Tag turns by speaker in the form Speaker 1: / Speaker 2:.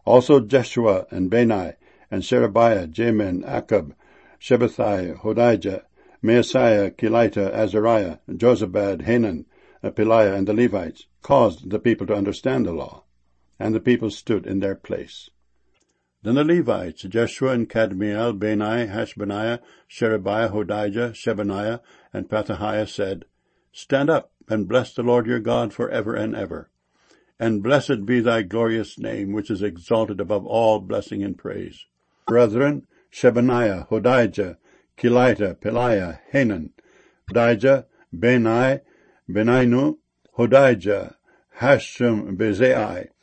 Speaker 1: Also Jeshua and Bani, and Sherebiah, Jamin, Akab, Shabbathai, Hodijah, Maaseiah, Kelita, Azariah, Jozabad, Hanan, Peliah, and the Levites, caused the people to understand the law, and the people stood in their place. Then the Levites, Jeshua and Kadmiel, Bani, Hashbaniah, Sherebiah, Hodijah, Shebaniah, and Pethahiah said, Stand up, and bless the Lord your God for ever and ever. And blessed be thy glorious name, which is exalted above all blessing and praise. Brethren, Shebaniah, Hodijah, Kelita, Peliah, Hanan, Hodijah, Bani, Beninu, Hodijah, Hashem, Bezai,